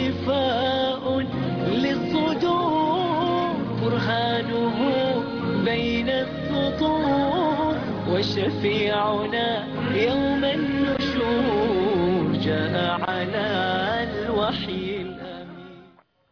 شفاء للصدور برهانه بين السطور وشفيعنا يوم النشور جاء على الوحي الأمين.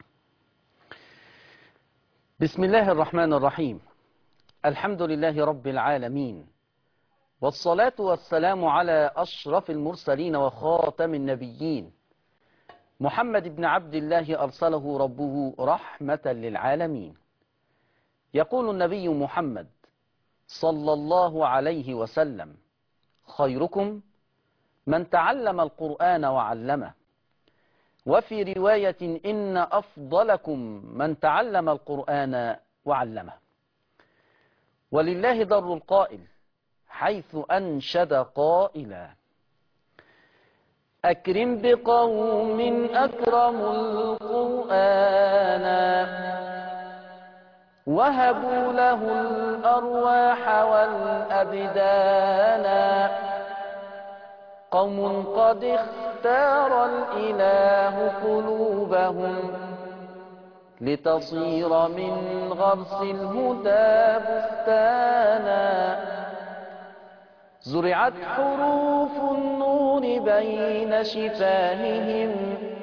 بسم الله الرحمن الرحيم. الحمد لله رب العالمين، والصلاة والسلام على أشرف المرسلين وخاتم النبيين محمد بن عبد الله أرسله ربه رحمة للعالمين. يقول النبي محمد صلى الله عليه وسلم: خيركم من تعلم القرآن وعلمه. وفي رواية: إن أفضلكم من تعلم القرآن وعلمه. ولله در القائل حيث أنشد قائلا: أكرم بقوم أكرموا القرآن وهبوا له الأرواح والأبدان. قوم قد اختار الإله قلوبهم لتصير من غرس الهدى بستانا. زرعت حروف النور بين شفاههم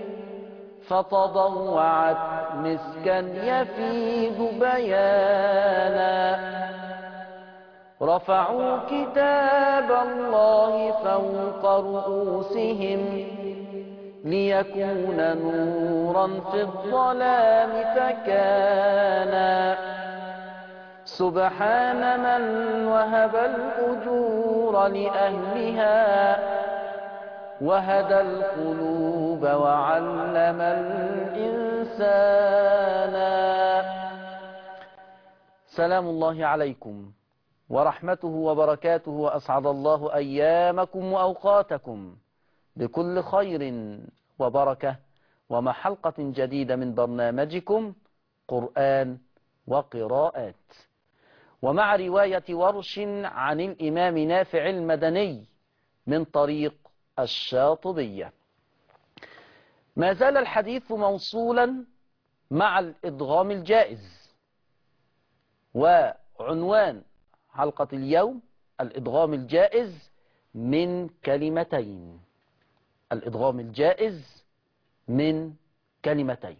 فتضوعت مسكا يفيض بيانا. رفعوا كتاب الله فوق رؤوسهم ليكون نورا في الظلام فكانا. سبحان من وهب الأجور لأهلها وهدى القلوب وعلم الإنسان. سلام الله عليكم ورحمته وبركاته، وأسعد الله أيامكم وأوقاتكم بكل خير وبركة، ومع حلقة جديدة من برنامجكم قرآن وقراءات، ومع رواية ورش عن الإمام نافع المدني من طريق الشاطبية. ما زال الحديث موصولا مع الإدغام الجائز، وعنوان حلقة اليوم الإدغام الجائز من كلمتين. الإدغام الجائز من كلمتين.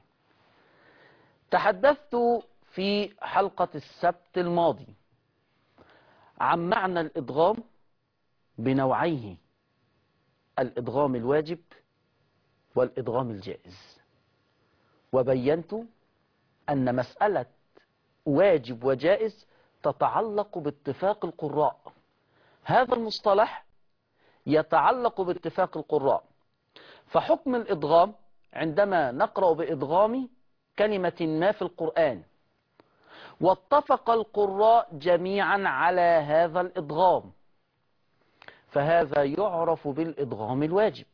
تحدثت في حلقة السبت الماضي عن معنى الإدغام بنوعيه: الإدغام الواجب والإدغام الجائز، وبينت أن مسألة واجب وجائز تتعلق باتفاق القراء. هذا المصطلح يتعلق باتفاق القراء. فحكم الإدغام عندما نقرأ بإدغام كلمة ما في القرآن واتفق القراء جميعا على هذا الإدغام، فهذا يعرف بالإدغام الواجب.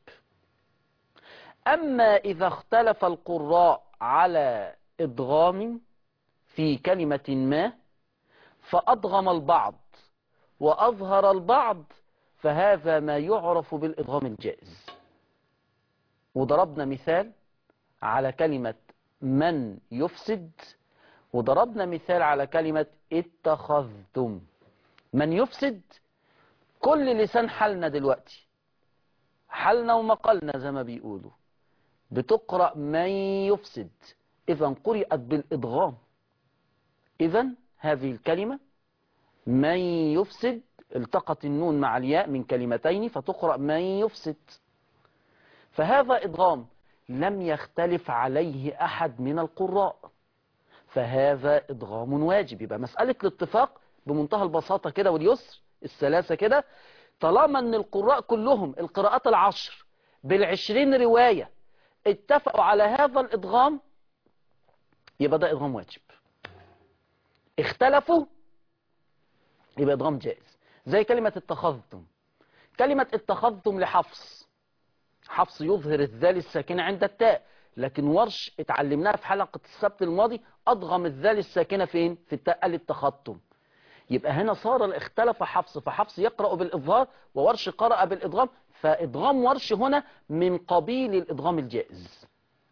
أما إذا اختلف القراء على إدغام في كلمة ما فأدغم البعض وأظهر البعض، فهذا ما يعرف بالإدغام الجائز. وضربنا مثال على كلمة من يفسد، وضربنا مثال على كلمة اتخذتم. من يفسد كل لسان حالنا دلوقتي، حالنا ومقالنا زي ما بيقولوا، بتقرأ من يفسد، إذا قرأت بالإدغام. إذا هذه الكلمة من يفسد التقت النون مع الياء من كلمتين فتقرأ من يفسد، فهذا إدغام لم يختلف عليه أحد من القراء، فهذا إدغام واجب. يبقى مسألة الاتفاق بمنتهى البساطة كده واليسر السلاسة كده، طالما أن القراء كلهم القراءات العشر بالعشرين رواية اتفقوا على هذا الإدغام، يبقى ده إدغام واجب. اختلفوا يبقى إدغام جائز. زي كلمة اتخذتم. كلمة اتخذتم لحفص، حفص يظهر الذال الساكنة عند التاء، لكن ورش اتعلمناها في حلقة السبت الماضي أدغم الذال الساكنة فين؟ في التاء، قال اتخذتم. يبقى هنا صار الاختلاف حفص، فحفص يقرأ بالإظهار وورش قرأ بالإدغام، فإدغام ورش هنا من قبيل الإدغام الجائز.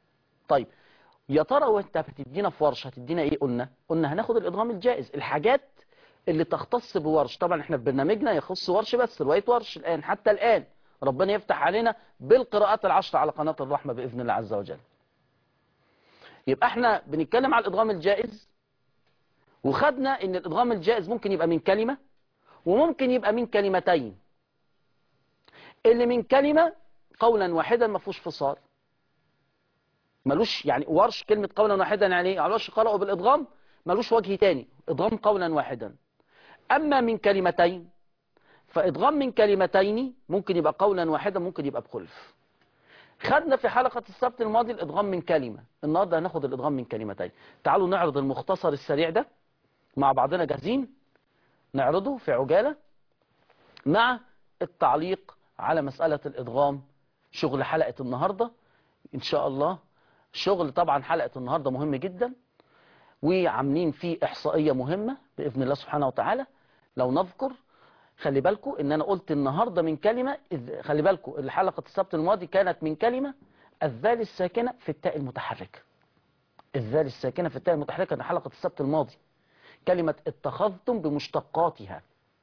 طيب يا ترى وانت هتدينا في ورش هتدينا ايه؟ قلنا هناخد الادغام الجائز، الحاجات اللي تختص بورش. طبعا احنا في برنامجنا يخص ورش بس، رواية ورش الان حتى الان ربنا يفتح علينا بالقراءات العشر على قناة الرحمة بإذن الله عز وجل. يبقى احنا بنتكلم على الادغام الجائز، وخدنا ان الادغام الجائز ممكن يبقى من كلمة وممكن يبقى من كلمتين. اللي من كلمة قولا واحدا ما فيهوش فصال، ملوش يعني ورش كلمة قولا واحدا يعني ايه؟ ورش قرأوا بالادغام ملوش وجه تاني، ادغام قولا واحدا. اما من كلمتين فادغام من كلمتين ممكن يبقى قولا واحدا ممكن يبقى بخلف. خدنا في حلقة السبت الماضي الادغام من كلمة، النهارده هناخد الادغام من كلمتين. تعالوا نعرض المختصر السريع ده مع بعضنا، جاهزين؟ نعرضه في عجالة مع التعليق على مسألة الادغام، شغل حلقة النهاردة ان شاء الله. شغل طبعا حلقة النهاردة مهم جدا، وعاملين فيه احصائية مهمة بإذن الله سبحانه وتعالى. لو نذكر، خلي بالكم ان انا قلت النهاردة من كلمة، خلي بالكم الحلقة السبت الماضي كانت من كلمة الذال الساكنة في التاء المتحركة. الذال الساكنة في التاء المتحركة، حلقة السبت الماضي كلمة اتخذتم بمشتقاتها،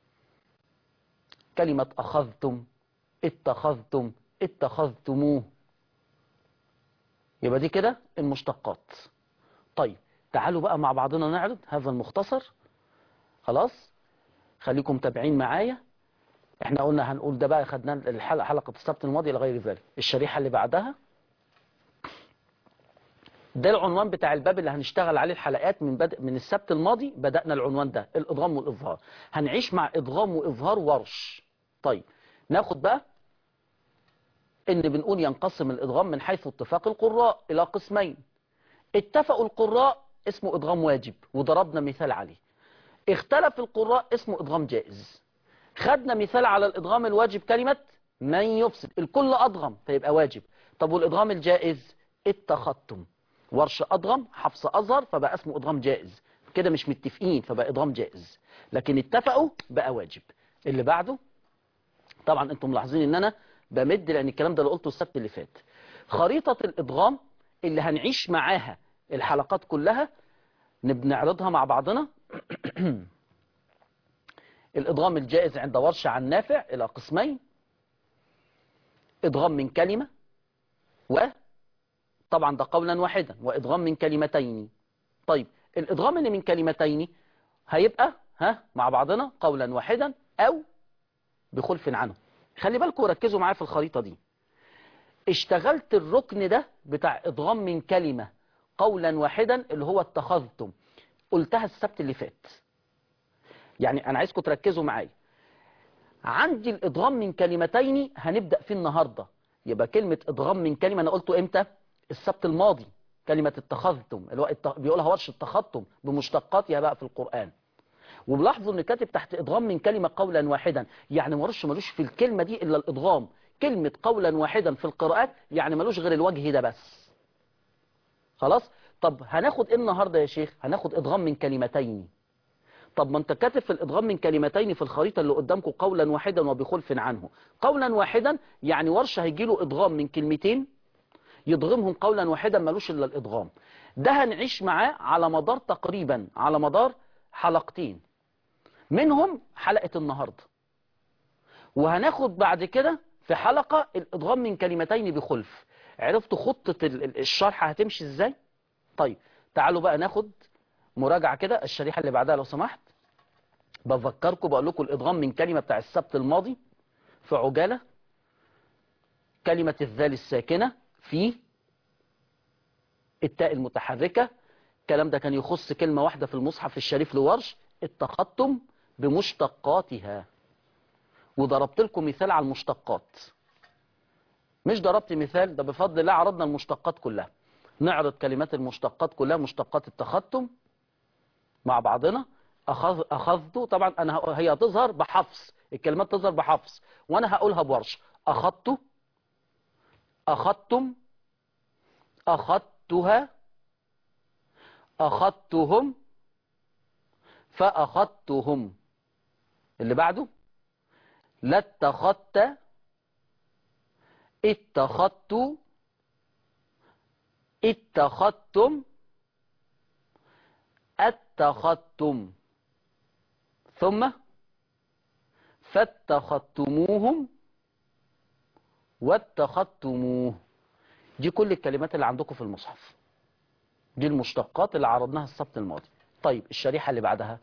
كلمة أخذتم، اتخذتم، اتخذتموه، يبقى دي كده المشتقات. طيب تعالوا بقى مع بعضنا نعرض هذا المختصر. خلاص خليكم متابعين معايا. احنا قلنا هنقول ده بقى، خدنا الحلقة حلقة السبت الماضي لغير ذلك. الشريحة اللي بعدها ده العنوان بتاع الباب اللي هنشتغل عليه الحلقات من السبت الماضي. بدأنا العنوان ده، الادغام والإظهار. هنعيش مع ادغام وإظهار ورش. طيب ناخد بقى ان بنقول ينقسم الادغام من حيث اتفاق القراء الى قسمين. اتفقوا القراء اسمه ادغام واجب وضربنا مثال عليه. اختلف القراء اسمه ادغام جائز. خدنا مثال على الادغام الواجب كلمة من يفسد، الكل ادغم فيبقى واجب. طب والادغام الجائز؟ اتخذتم، ورش ادغم حفص اظهر فبقى اسمه ادغام جائز. كده مش متفقين فبقى ادغام جائز، لكن اتفقوا بقى واجب. اللي بعده طبعا انتم ملاحظين ان انا بمد لان الكلام ده اللي قلته السبت اللي فات. خريطة الادغام اللي هنعيش معاها الحلقات كلها بنعرضها مع بعضنا. الادغام الجائز عند ورش عن نافع الى قسمين: ادغام من كلمة، وطبعا ده قولا واحدا، وادغام من كلمتين. طيب الادغام اللي من كلمتين هيبقى مع بعضنا قولا واحدا او بخلف عنه. خلي بالكم وركزوا معايا في الخريطة دي. اشتغلت الركن ده بتاع ادغام من كلمة قولا واحدا اللي هو اتخذتم، قلتها السبت اللي فات. يعني انا عايزكم تركزوا معايا. عندي الادغام من كلمتين هنبدأ فيه النهاردة. يبقى كلمة ادغام من كلمة انا قلته امتى؟ السبت الماضي. كلمة اتخذتم اللي هو بيقولها ورش اتخذتم بمشتقاتها بقى في القرآن. وبلاحظوا ان كاتب تحت ادغام من كلمة قولا واحدا، يعني ورش ملوش في الكلمة دي الا الادغام. كلمة قولا واحدا في القراءات يعني ملوش غير الوجه ده بس. خلاص. طب هناخد ايه النهاردة يا شيخ؟ هناخد ادغام من كلمتين. طب ما انت كاتب في الادغام من كلمتين في الخريطة اللي قدامكم قولا واحدا وبخلف عنه. قولا واحدا يعني ورش هيجي له ادغام من كلمتين يضغمهم قولا واحدا ملوش الا الادغام. ده هنعيش معاه على مدار تقريبا على مدار حلقتين، منهم حلقة النهاردة. وهناخد بعد كده في حلقة الادغام من كلمتين بخلف. عرفتوا خطة الشرح هتمشي ازاي؟ طيب تعالوا بقى ناخد مراجعة كده. الشريحة اللي بعدها لو سمحت. بفكركم بقول لكم الادغام من كلمة بتاع السبت الماضي في عجالة: كلمة الذال الساكنة في التاء المتحركة. الكلام ده كان يخص كلمة واحدة في المصحف الشريف لورش: اتخذتم بمشتقاتها. وضربت لكم مثال على المشتقات، مش ضربت مثال، ده بفضل الله عرضنا المشتقات كلها. نعرض كلمات المشتقات كلها، مشتقات اتخذتم مع بعضنا. أخذت طبعا أنا هي تظهر بحفص، الكلمات تظهر بحفص وأنا هقولها بورش: أخذت، أخذتم، أخذتها، أخذتهم، فأخذتهم. اللي بعده: لا اتخذت، اتخذت، اتخذتم، اتخذتم، ثم فاتخذتموهم واتخذتموه. دي كل الكلمات اللي عندكم في المصحف، دي المشتقات اللي عرضناها السبت الماضي. طيب الشريحة اللي بعدها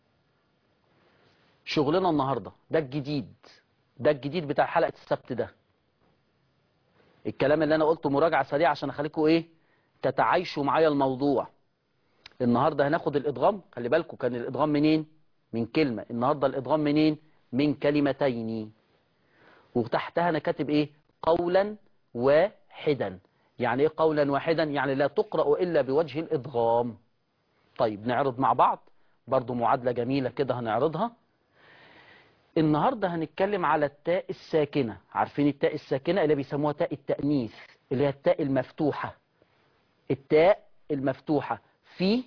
شغلنا النهاردة، ده الجديد، ده الجديد بتاع حلقة السبت ده. الكلام اللي انا قلته مراجعة سريعة عشان اخليكم ايه تتعايشوا معايا الموضوع. النهاردة هناخد الادغام، خلي بالكم كان الادغام منين؟ من كلمة. النهاردة الادغام منين؟ من كلمتين. وتحتها انا كاتب ايه؟ قولا واحدا. يعني ايه قولا واحدا؟ يعني لا تقرأ الا بوجه الادغام. طيب نعرض مع بعض برضو معادلة جميلة كده هنعرضها. النهاردة هنتكلم على التاء الساكنة. عارفين التاء الساكنة اللي بيسموها تاء التأنيث، اللي هي التاء المفتوحة. التاء المفتوحة في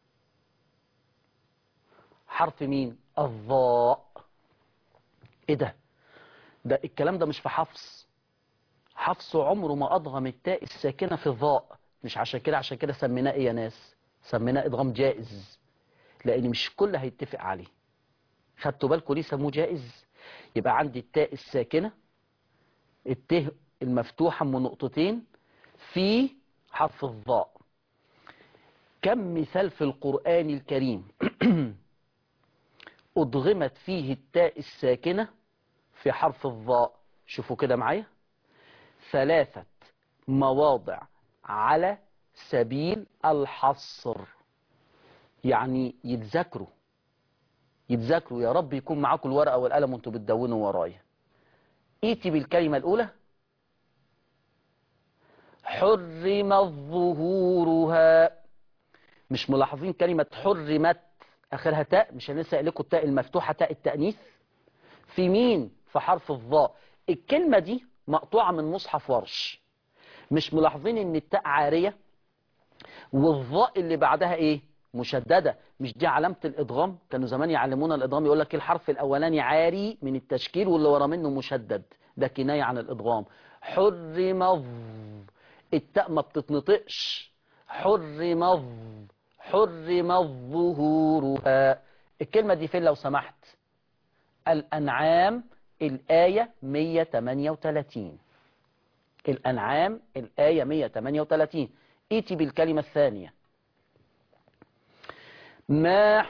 حرف مين؟ الظاء. ايه ده؟ ده الكلام ده مش في حفص. حفص عمره ما أضغم التاء الساكنة في الظاء. مش عشان كده سميناه ايه يا ناس؟ سميناه ادغام جائز، لان مش كل هيتفق عليه. خدتوا بالكم ليه سموه جائز؟ يبقى عندي التاء الساكنة، التاء المفتوحة من نقطتين في حرف الظاء. كم مثال في القرآن الكريم أضغمت فيه التاء الساكنة في حرف الظاء؟ شوفوا كده معايا، 3 مواضع على سبيل الحصر. يعني يتذكروا يا رب يكون معاكم الورقة والقلم وانتوا بتدونوا ورايا. ايتي بالكلمة الأولى، حرمت ظهورها. مش ملاحظين كلمة حرمت آخرها تاء؟ مش أنا لسه قايل لكم التاء المفتوحة تاء التأنيث في مين؟ في حرف الظاء. الكلمة دي مقطوعة من مصحف ورش. مش ملاحظين ان التاء عارية والظاء اللي بعدها ايه؟ مشددة. مش دي علامة الادغام؟ كانوا زمان يعلمونا الادغام يقول لك الحرف الاولاني عاري من التشكيل واللي ورا منه مشدد، ده كناية عن الادغام. حرم، التاء ما بتتنطقش. حرم ظهورها. الكلمة دي فين لو سمحت؟ الأنعام الآية 138. الأنعام الآية 138. ايتي بالكلمة الثانية، ما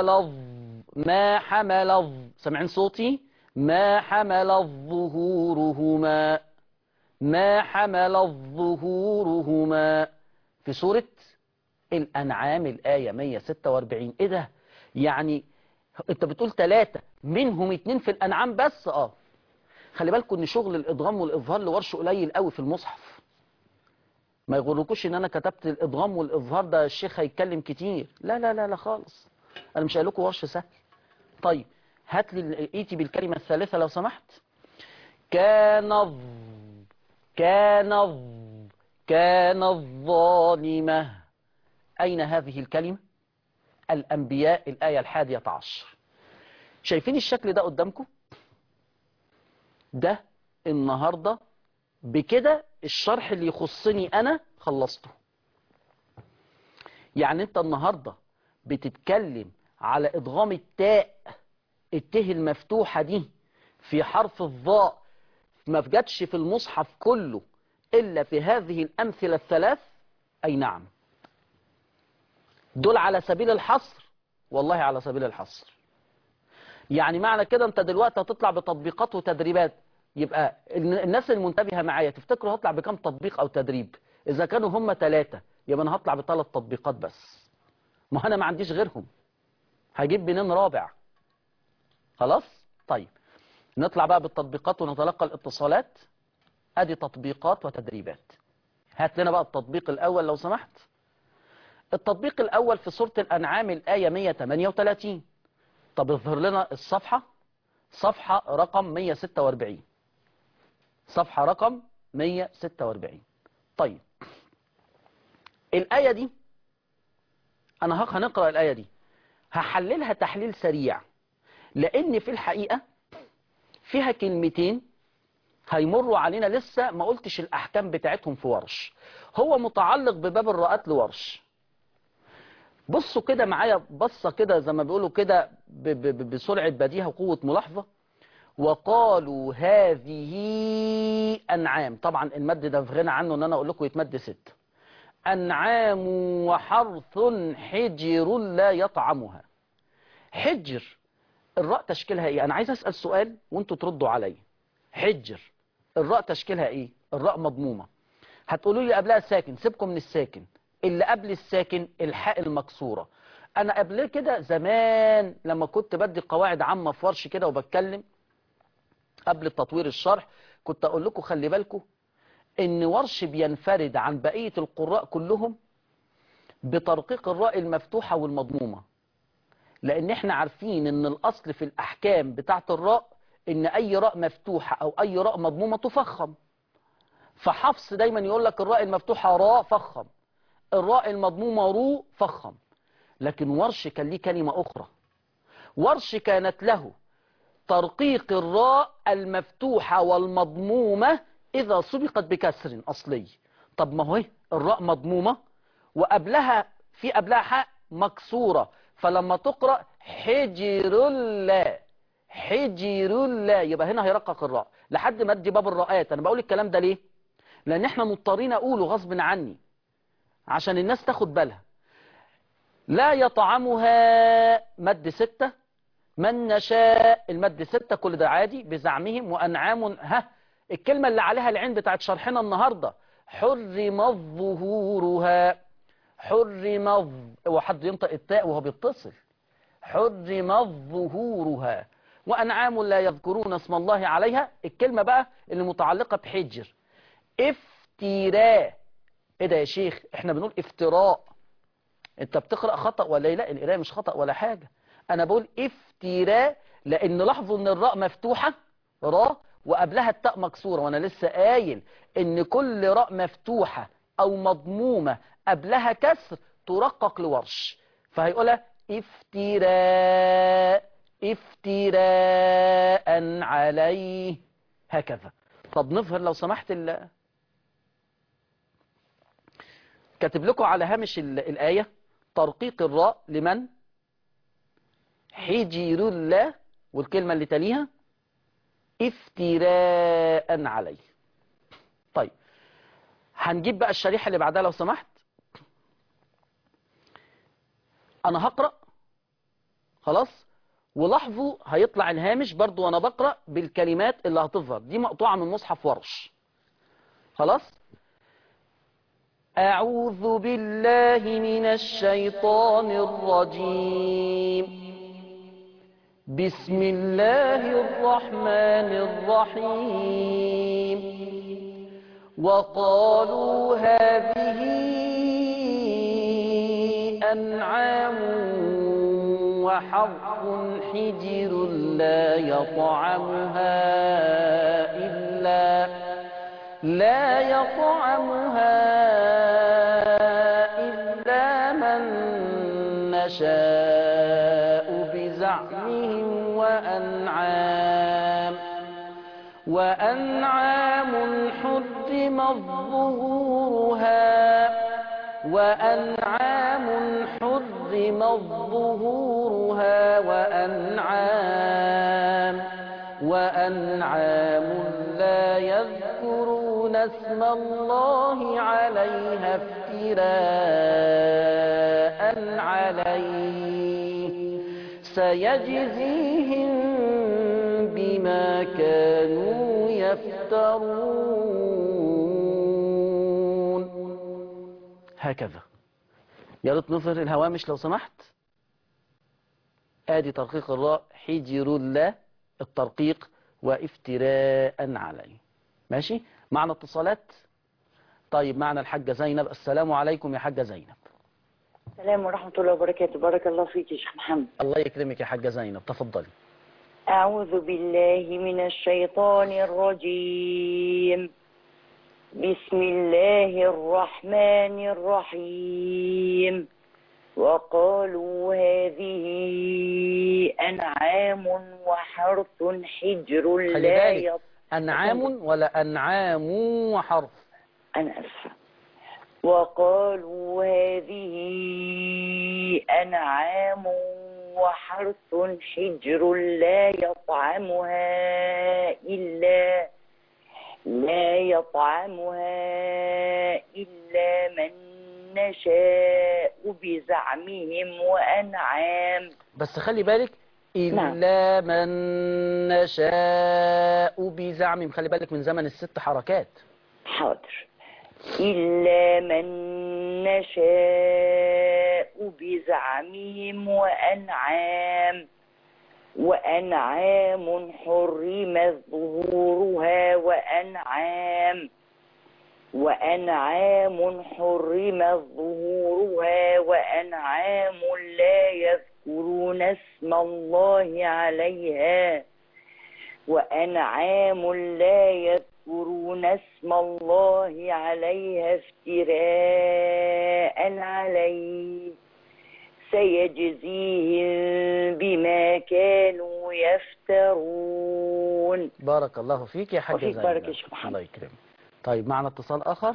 حمل سمعين صوتي؟ ما حمل ظهورهما. ما حمل ظهورهما في سورة الأنعام الآية 146. ايه ده؟ يعني انت بتقول 3 منهم 2 في الأنعام بس. خلي بالكم ان شغل الادغام والاظهار لورش قليل قوي في المصحف. ما يغركوش ان انا كتبت الادغام والاظهار ده الشيخ هيتكلم كتير. لا لا لا لا خالص، انا مش قايل لكم ورش سهل. طيب هات لي ايتي بالكلمة الثالثة لو سمحت. كان الظالمة. اين هذه الكلمة؟ الانبياء الآية 11. شايفين الشكل ده قدامكم؟ ده النهاردة بكده الشرح اللي يخصني أنا خلصته. يعني أنت النهاردة بتتكلم على إدغام التاء المفتوحة دي في حرف الظاء، ما بجتش في المصحف كله إلا في هذه الأمثلة الثلاث. أي نعم، دول على سبيل الحصر، والله على سبيل الحصر. يعني معنى كده أنت دلوقتي هتطلع بتطبيقات وتدريبات. يبقى الناس المنتبهة معايا تفتكروا هطلع بكم تطبيق أو تدريب؟ إذا كانوا هم 3 يبقى أنا هطلع ب3 تطبيقات بس. ما أنا ما عنديش غيرهم، هجيب منين رابع؟ خلاص. طيب نطلع بقى بالتطبيقات ونتلقى الاتصالات. أدي تطبيقات وتدريبات. هات لنا بقى التطبيق الأول لو سمحت. التطبيق الأول في سورة الأنعام الآية 138. طب اظهر لنا الصفحة، صفحة رقم 146. صفحة رقم 146. طيب الآية دي أنا هنقرأ الآية دي، هحللها تحليل سريع، لأن في الحقيقة فيها كلمتين هيمروا علينا، لسه ما قلتش الأحكام بتاعتهم في ورش. هو متعلق بباب الراءات لورش. بصوا كده معايا بصة كده زي ما بيقولوا كده بسرعة بديهة وقوة ملاحظة. وقالوا هذه أنعام، طبعا المد ده في غنى عنه ان انا اقول لكم يتمد 6. أنعام وحرث حجر لا يطعمها. حجر الراء تشكيلها ايه؟ انا عايز اسأل سؤال وانتوا تردوا عليا. حجر الراء تشكيلها ايه؟ الراء مضمومة. هتقولوا لي قبلها ساكن، سيبكم من الساكن، اللي قبل الساكن الحاء المكسورة. انا قبل كده زمان لما كنت بدي قواعد عامة في ورش كده وبتكلم قبل تطوير الشرح، كنت اقول لكم خلي بالكم ان ورش بينفرد عن بقية القراء كلهم بترقيق الراء المفتوحة والمضمومة، لان احنا عارفين ان الاصل في الاحكام بتاعت الراء ان اي راء مفتوحة او اي راء مضمومة تفخم. فحفص دايما يقول لك الراء المفتوحة راء فخم، الراء المضمومة رو فخم. لكن ورش كان ليه كلمة اخرى. ورش كانت له ترقيق الراء المفتوحة والمضمومة إذا سبقت بكسر أصلي. طب ما هو الراء مضمومة وقبلها في قبلها حاء مكسورة، فلما تقرأ حجر لا، حجر لا، يبقى هنا هيرقق الراء لحد ما ادي باب الراءات. أنا بقول الكلام ده ليه؟ لأن احنا مضطرين أقوله غصب عني عشان الناس تاخد بالها. لا يطعمها مد 6، من نشاء المد 6، كل ده عادي بزعمهم. وأنعام الكلمة اللي عليها العين بتاعت شرحنا النهاردة حرم ظهورها، حرم وحد ينطق التاء وهو بيتصل، حرم ظهورها. وأنعام لا يذكرون اسم الله عليها، الكلمة بقى اللي متعلقة بحجر. افتراء، ايه ده يا شيخ احنا بنقول افتراء، انت بتقرأ خطأ ولا ايه؟ لا القراءة مش خطأ ولا حاجة، انا بقول افتراء لان لاحظوا ان الراء مفتوحة راء وقبلها التاء مكسورة، وانا لسه قايل ان كل راء مفتوحة او مضمومة قبلها كسر ترقق لورش، فهيقولها افتراء، افتراء عليه هكذا. طب نظهر لو سمحت كاتب لكم على هامش الآية ترقيق الراء لمن؟ حجر الله، والكلمة اللي تليها افتراء عليه. طيب هنجيب بقى الشريحة اللي بعدها لو سمحت. انا هقرأ خلاص، ولاحظوا هيطلع الهامش برضو وانا بقرأ بالكلمات اللي هتظهر، دي مقطوعة من مصحف ورش خلاص. أعوذ بالله من الشيطان الرجيم، بسم الله الرحمن الرحيم. وقالوا هذه أنعام وحرث حجر لا يطعمها إلا من نشاء بزعمهم. وأنعام حرمت ظهورها وأنعام لا يذكرون اسم الله عليها افتراء عليه سيجزيهم بما كانوا يفترون. هكذا. يا ريت نظهر الهوامش لو سمحت. ادي ترقيق الراء حجر الله الترقيق وافتراء عليه. ماشي معنا اتصالات. طيب معنا الحاجة زينب. السلام عليكم يا حاجة زينب. السلام ورحمة الله وبركاته. بارك الله فيك يا شيخ محمد. الله يكرمك يا حاجة زينب، تفضلي. أعوذ بالله من الشيطان الرجيم. بسم الله الرحمن الرحيم. وقالوا هذه أنعام وحرث حجر لا أنعام ولا أنعام وحرف؟ أنا أسفة. وقالوا هذه أنعام وحرث حجر لا يطعمها إلا من نشاء بزعمهم وأنعام. بس خلي بالك نعم. إلا من نشاء بزعمهم، خلي بالك من زمن ال6 حركات. حاضر. إلا من نشاء بزعمهم وأنعام حرمت ظهورها وأنعام حرمت ظهورها وأنعام لا يذكرون اسم الله عليها افتراء عليه سيجزيهم بما كانوا يفترون. بارك الله فيك يا حاجة وفيك زينب. بارك يا شيخ محمد. الله يكرمك. طيب معنا اتصال آخر.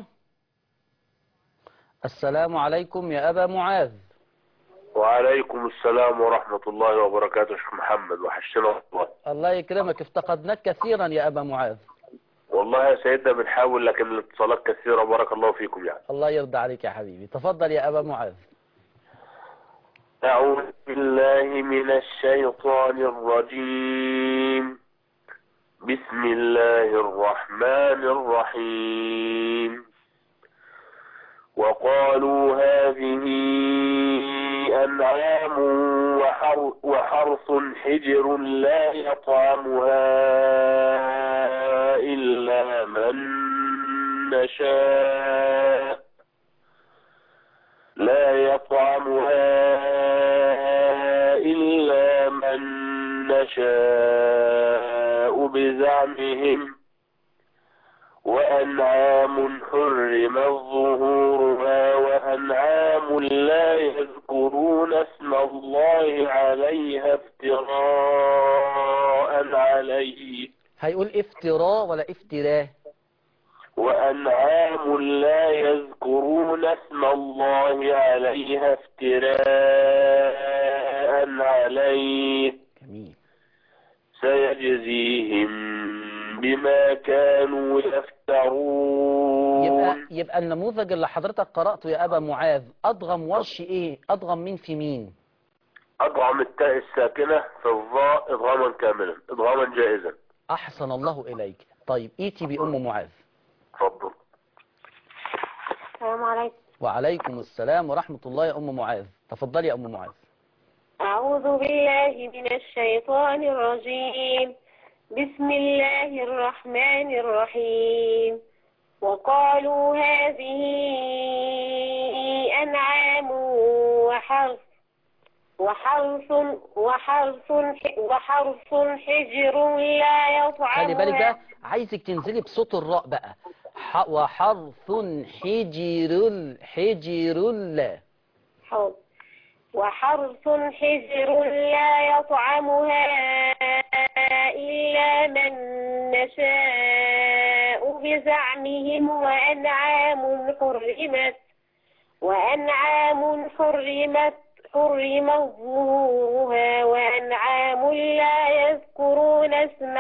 السلام عليكم يا أبا معاذ. وعليكم السلام ورحمة الله وبركاته. شيخ محمد وحشنا والله. الله يكرمك، افتقدناك كثيرا يا أبا معاذ. والله يا سيدنا بنحاول لكن الاتصالات كثيرة. بارك الله فيكم يعني. الله يرضى عليك يا حبيبي، تفضل يا أبا معاذ. أعوذ بالله من الشيطان الرجيم. بسم الله الرحمن الرحيم. وقالوا هذه أنعام وحرث حجر لا يطعمها إلا من نشاء بزعمهم وأنعام حرمت ظهورها وأنعام لا يذكرون اسم الله عليها افتراء عليه. هيقول افتراء ولا افتراء؟ وأنعام لا يذكرون اسم الله عليها افتراء عليه. جميل. سيجزيهم بما كانوا يفترون. يبقى النموذج اللي حضرتك قرأته يا أبا معاذ أضغم ورش إيه؟ أضغم مين في مين؟ أضغم التاء الساكنة في الظاء إضغاما كاملا، إضغاما جائزا. أحسن الله إليك. طيب إيتي بأم معاذ. اتفضل. السلام عليكم. وعليكم السلام ورحمة الله يا أم معاذ، تفضلي يا أم معاذ. أعوذ بالله من الشيطان الرجيم. بسم الله الرحمن الرحيم. وقالوا هذه أنعام وحرث حجر لا يطعمها. خلي بالك ده عايزك تنزلي بصوت الراء بقى. وحرث حجر لا. حاضر. وحرث حجر لا يطعمها إلا من نشاء بزعمهم وأنعام حرمت ظهورها وأنعام لا يذكرون اسم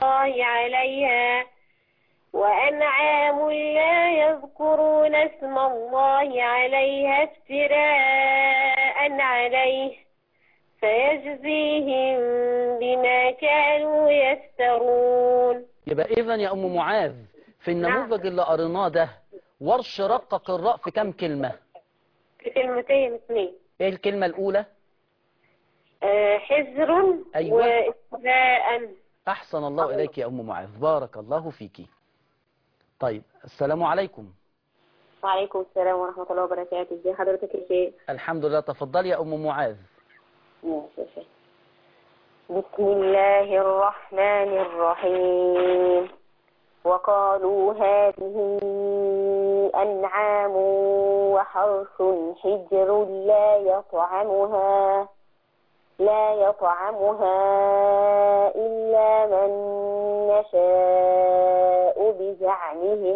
الله عليها افتراء عليه سيجزيهم بما كانوا يفترون. يبقى إذن يا أم معاذ في النموذج اللي قريناه ده ورش رقق الراء في كم كلمة؟ في كلمتين 2. إيه الكلمة الأولى؟ حزر. أيوة. وإسراء. أحسن الله إليك يا أم معاذ، بارك الله فيك. طيب السلام عليكم. وعليكم السلام ورحمة الله وبركاته. ازي حضرتك يا شيخ؟ الحمد لله. تفضلي يا أم معاذ. ماشي يا شيخ. بسم الله الرحمن الرحيم. وقالوا هذه أنعام وحرث حجر لا يطعمها لا يطعمها إلا من نشاء بزعمهم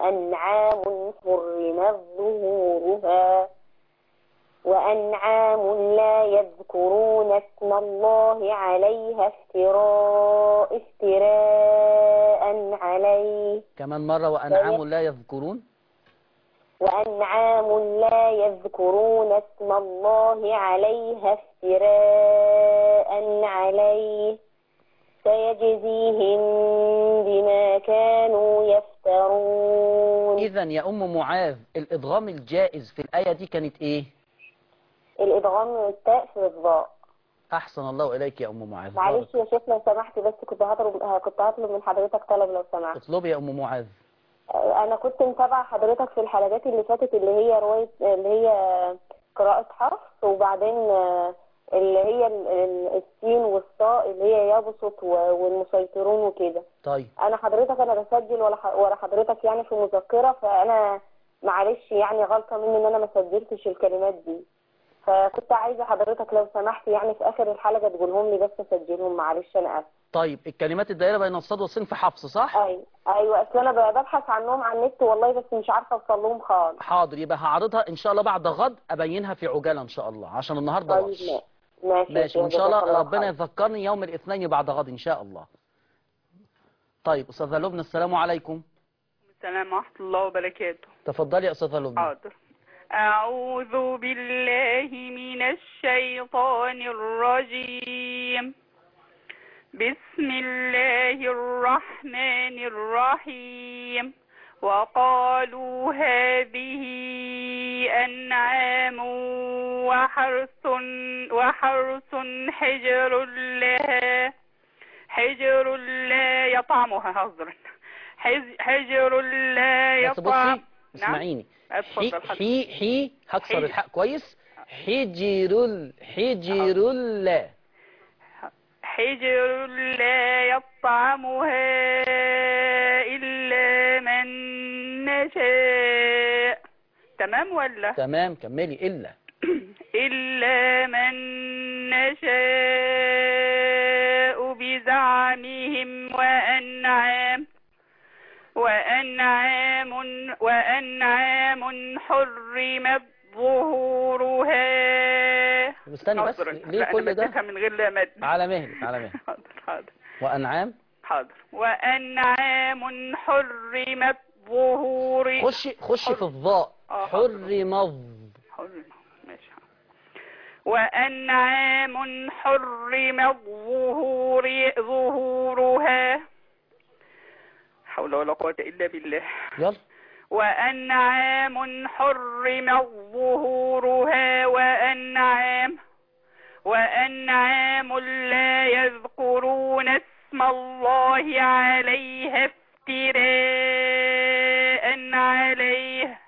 وأنعام لا يذكرون اسم الله عليها افتراء عليه. كمان مرة، وأنعام لا يذكرون. وأنعام لا يذكرون اسم الله عليها افتراء عليه سيجزيهم بما كانوا يفترون. إذا يا أم معاذ، الإدغام الجائز في الآية دي كانت إيه؟ الإدغام التاء في الضاء. أحسن الله إليك يا أم معاذ. معلش يا شيخ لو سمحت، بس كنت هطلب من حضرتك طلب لو سمحت. اطلبي يا أم معاذ. أنا كنت متابعة حضرتك في الحلقات اللي فاتت اللي هي رواية اللي هي قراءة حفص، وبعدين اللي هي السين والصاء اللي هي يبسط والمسيطرون وكده. طيب أنا بسجل ورا حضرتك يعني في مذكرة، فأنا معلش يعني غلطة مني إن أنا ما سجلتش الكلمات دي، فكنت عايزة حضرتك لو سمحت يعني في آخر الحلقة تقولهم لي بس أسجلهم. معلش أنا آسف. طيب، الكلمات الدائرة بين الصاد والسين في حفص صح؟ أيوة أصل أنا ببحث عنهم على النت والله، بس مش عارفة أوصل لهم خالص. حاضر، يبقى هعرضها إن شاء الله بعد غد، أبينها في عجالة إن شاء الله، عشان النهاردة طيب ورش. ماشي وإن شاء الله ربنا يذكرني يوم الاثنين بعد غد إن شاء الله. طيب أستاذة لبنى، السلام عليكم. السلام ورحمة الله وبركاته. تفضلي يا أستاذة لبنى. حاضر. أعوذ بالله من الشيطان الرجيم. بسم الله الرحمن الرحيم. وقالوا هذه أنعام وحرث حجر لا يطعمها حجر لا يطعم. بس بصي اسمعيني. اتفضل. حي هكسر الحق كويس. حجر لا يطعمها إلا من نشاء. تمام ولا؟ تمام، كملي. إلا من نشاء بزعمهم وأنعام حرمت ظهورها. استني بس، ليه كل ده؟ من غير مد. على مهلك. حاضر. وأنعام. حاضر. وأنعام حرمت ظهور. خشي في الضاء. حرمت. ماشي. وأنعام حرمت ظهورها. حول ولا قوة إلا بالله. يلا. وأنعام حرمت ظهورها وأنعام لا يذكرون اسم الله عليها افتراء عليه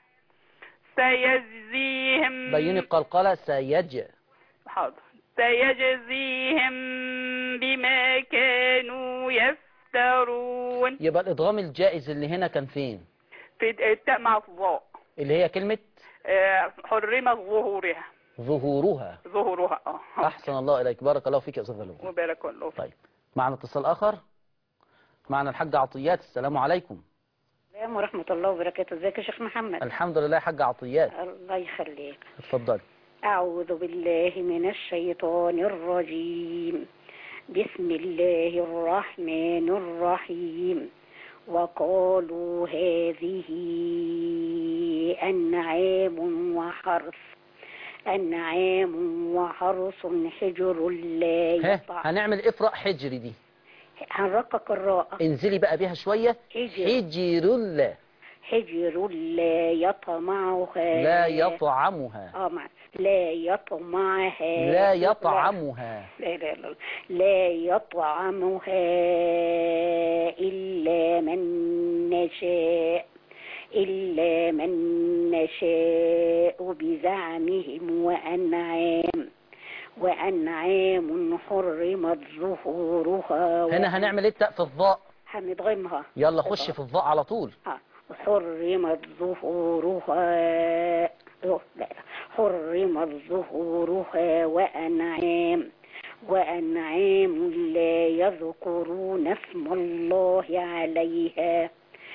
سيجزيهم. بيني القلقلة. حاضر. سيجزيهم بما كانوا يفترون. يبقى الإدغام الجائز اللي هنا كان فين؟ في التاء مع الضاء اللي هي كلمة حرمت ظهورها. أحسن الله إليك، بارك الله فيك يا أستاذ لبنى. وبارك الله فيك. طيب، معنا اتصال آخر. معنا الحاج عطيات. السلام عليكم. السلام ورحمة الله وبركاته. ازيك يا شيخ محمد؟ الحمد لله يا حاج عطيات. الله يخليك. اتفضلي. أعوذ بالله من الشيطان الرجيم. بسم الله الرحمن الرحيم. وقالوا هذه أنعام وحرث حجر لا يطعم. هنعمل إفراء حجر دي. هنرقق الراء. انزلي بقى بيها شوية. حجر لا يطعمها. لا يطعمها. لا يطعمها. لا يطعمها إلا من نشاء بزعمهم وأنعام حرمت ظهورها. هنا هنعمل ايه؟ التاء في الضاء هندغمها. يلا خش في الضاء على طول. حرمت ظهورها وأنعام لا يذكرون اسم الله عليها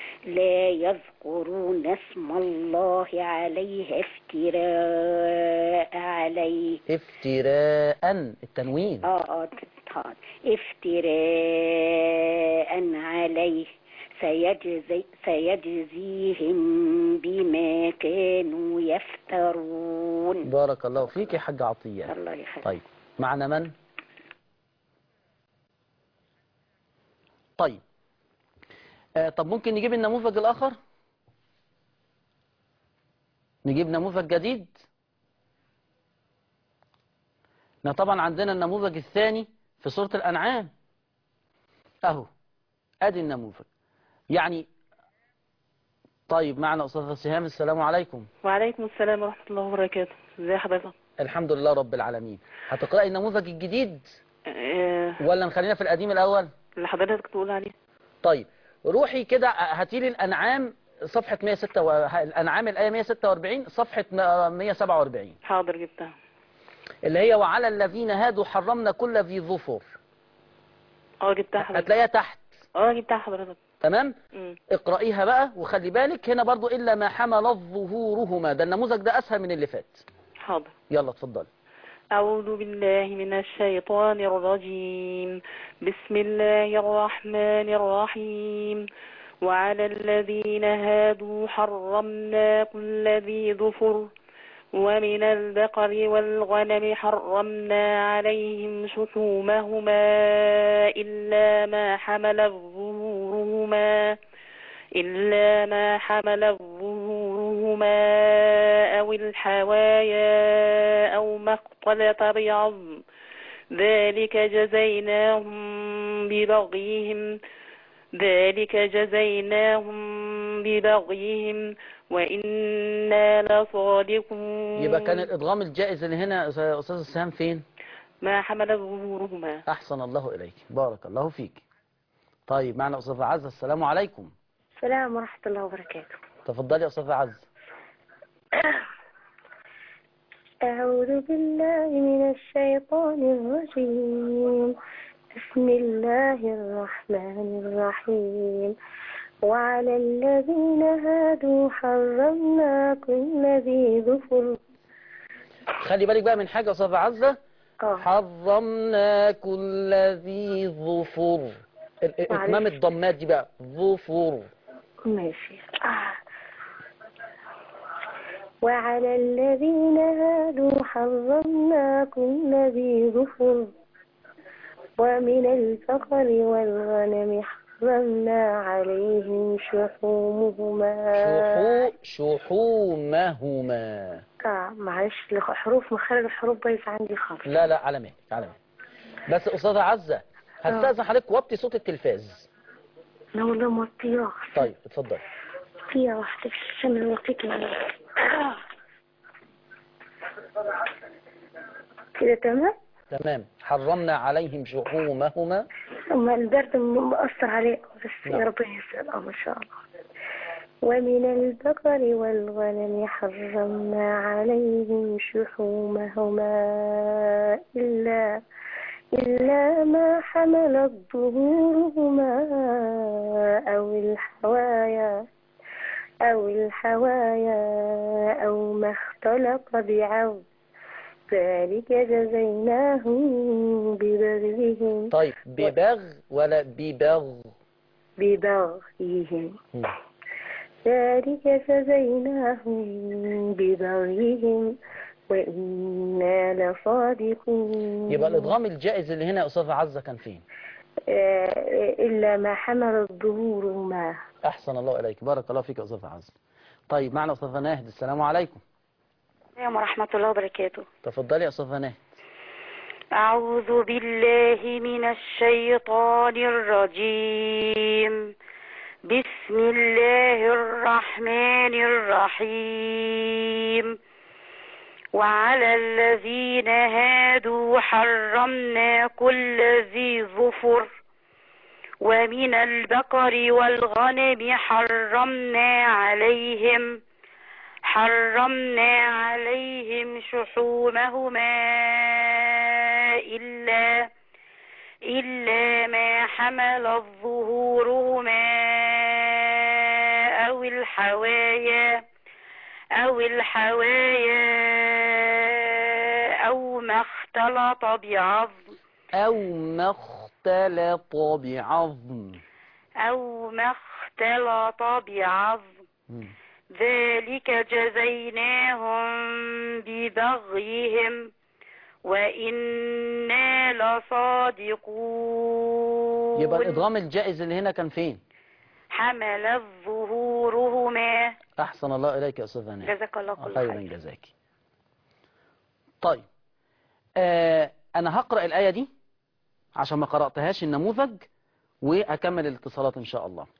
افتراء عليه. افتراء التنوين. افتراء عليه سيجزيهم بما كانوا يفترون. بارك الله فيك يا حاج عطية. الله يخليك. طيب معنا من؟ طيب طب ممكن نجيب النموذج الآخر؟ نجيب نموذج جديد؟ طبعا عندنا النموذج الثاني في سورة الأنعام أهو، أدي النموذج يعني. طيب معنا أستاذة سهام، السلام عليكم. وعليكم السلام ورحمة الله وبركاته. ازي حضرتك؟ الحمد لله رب العالمين. هتقرأي النموذج الجديد ولا نخلينا في القديم الأول اللي حضرتك تقول عليه؟ طيب روحي كده هاتيلي الأنعام صفحة 106 الأنعام الآية 146 صفحة 147. حاضر جبتها. اللي هي وعلى الذين هادوا حرمنا كل ذي ظفر. جبتها حضرتك. هتلاقيها تحت. جبتها حضرتك. تمام. اقرأيها بقى وخلي بالك هنا برضو إلا ما حملت ظهورهما، ده النموذج ده أسهل من اللي فات. حاضر. يلا اتفضل. أعوذ بالله من الشيطان الرجيم. بسم الله الرحمن الرحيم. وعلى الذين هادوا حرمنا كل ذي ظفر ومن البقر والغنم حرمنا عليهم شحومهما إلا ما حملت ظهورهما أو الحوايا أو ما اختلط بعظم ذلك جزيناهم ببغيهم وإنا لصادقون. يبقى كان الإدغام الجائز اللي هنا يا أستاذ السهام فين؟ ما حملت ظهورهما. أحسن الله إليك، بارك الله فيك. طيب معنا أستاذة عزة، السلام عليكم. السلام ورحمة الله وبركاته. تفضلي يا أستاذة عزة. أعوذ بالله من الشيطان الرجيم. بسم الله الرحمن الرحيم. وعلى الذين هادوا حرمنا كل ذي ظفر. خلي بالك بقى من حاجة يا أستاذة عزة. حرمنا كل ذي ظفر. إتمام الضمات دي بقى ظفر. ماشي. وعلى الذين هادوا حرمنا كل ذي ظفر ومن البقر والغنم حرمنا عليهم شحومهما. معلش حروف مخرج الحروف بايظ عندي خالص. لا على مهلك على مهلك. بس أستاذة عزة هستأذن حضرتك وطي صوت التلفاز. لا والله موطياه. طيب اتفضل. فيها واحدة عشان الوقت كده تمام. حرمنا عليهم شحومهما. أما البرد مؤثر عليه بس يا رب يسر ما شاء الله. ومن البقر والغنم حرمنا عليهم شحومهما إلا ما حملت ظهورهما أو الحوايا أو ما اختلط بعظم ذلك جزيناهم ببغيهم. طيب ببغ ولا ببغ؟ ببغيهم. ذلك جزيناهم ببغيهم وإنا لصادقون. يبقى الإدغام الجائز اللي هنا يا أستاذة عزة كان فين؟ إلا ما حملت ظهورهما. أحسن الله إليك، بارك الله فيك يا أستاذة عزة. طيب معنا أستاذة ناهد، السلام عليكم. السلام ورحمة الله وبركاته. تفضلي يا أستاذة ناهد. أعوذ بالله من الشيطان الرجيم. بسم الله الرحمن الرحيم. وعلى الذين هادوا حرمنا كل ذي ظفر ومن البقر والغنم حرمنا عليهم شحومهما إلا ما حمل ظهورهما أو الحوايا أو ما اختلط بعظم ذلك جزيناهم ببغيهم وإنا لصادقون. يبقى الإدغام الجائز اللي هنا كان فين؟ حمل ظهورهما. أحسن الله إليك يا أستاذ هناء، جزاك الله كل خيرا خير. جزاك. طيب أنا هقرأ الآية دي عشان ما قرأتهاش النموذج وأكمل الاتصالات إن شاء الله.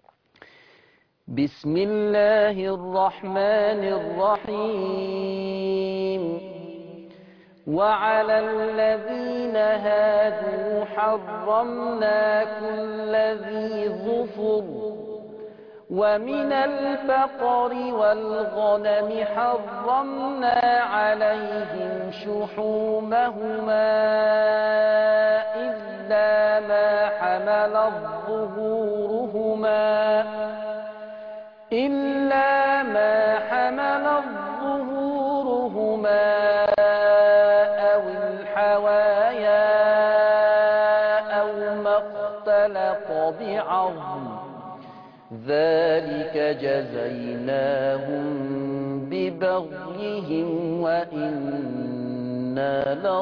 بسم الله الرحمن الرحيم. وعلى الذين هادوا حرمنا كل ذي ظفر ومن البقر والغنم حرمنا عليهم شحومهما إلا ما حملت ظهورهما أو الحوايا أو ما اختلط بعظم ذلك جزيناهم ببغيهم وإنا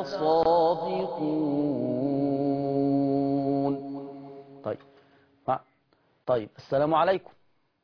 لصادقون. طيب السلام عليكم.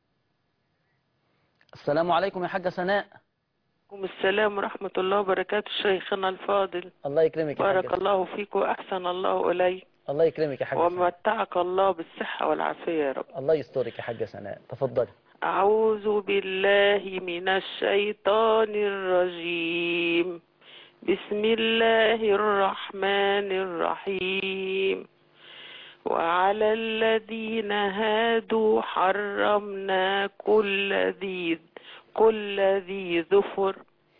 السلام عليكم يا حاجة سناء. وعليكم السلام ورحمة الله وبركاته شيخنا الفاضل. الله يكرمك يا حاجة. بارك الله فيك وأحسن الله إليك. الله يكرمك يا حاجة سناء. ومتعك الله بالصحة والعافية يا رب. الله يسترك يا حاجة سناء، تفضلي. أعوذ بالله من الشيطان الرجيم. بسم الله الرحمن الرحيم. وعلى الذين هادوا حرمنا كل ذي ظفر